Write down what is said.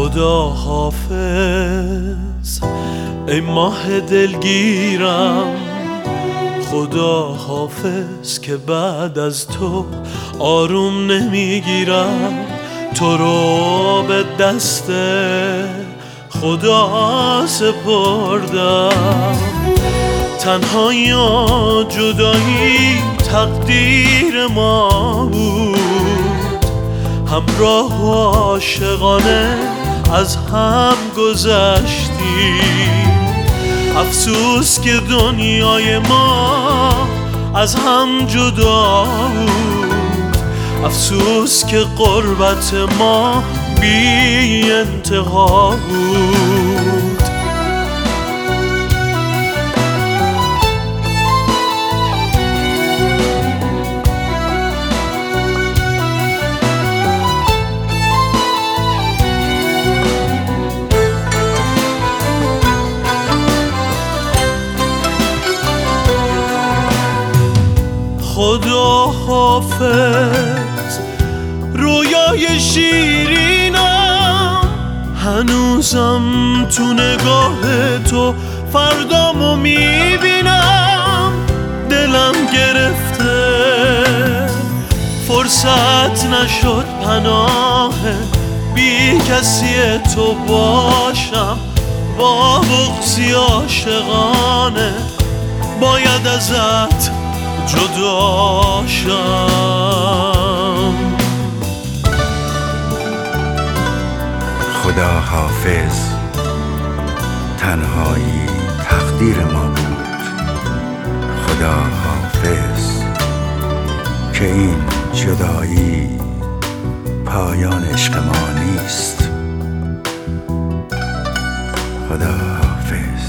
خدا حافظ ای ماه دلگیرم، خدا حافظ که بعد از تو آروم نمیگیرم. تو رو به دست خدا سپردم، تنهایی و جدایی تقدیر ما بود، همراه و عاشقانه از هم گذشتیم. افسوس که دنیای ما از هم جدا بود، افسوس که غربت ما بی انتها بود. خدا حافظ رویای شیرینم، هنوزم تو نگاه تو فردامو میبینم. دلم گرفته فرصت نشد پناه بی کسی تو باشم، با بغضی عاشقانه باید ازت جدا شم. خدا حافظ تنهایی تقدیر ما بود، خدا حافظ که این جدایی پایان عشق ما نیست، خدا حافظ.